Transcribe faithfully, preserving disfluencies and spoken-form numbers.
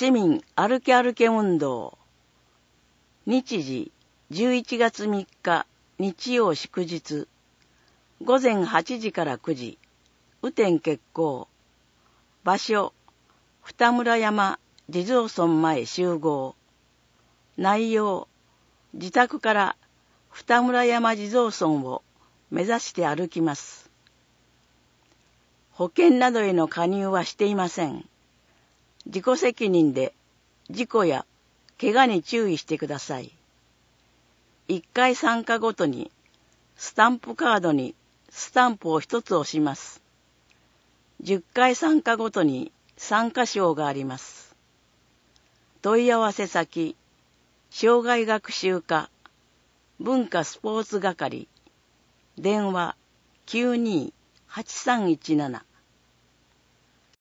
市民歩け歩け運動。日時じゅういちがつみっか日曜祝日。午前はちじからくじ。雨天決行。場所二村山地蔵村前集合。内容自宅から二村山地蔵村を目指して歩きます。保険などへの加入はしていません。自己責任で事故や怪我に注意してください。いっかい参加ごとにスタンプカードにスタンプを一つ押します。じゅっかい参加ごとに参加賞があります。問い合わせ先、障害学習課、文化スポーツ係、電話 きゅうにーはちさんいちなな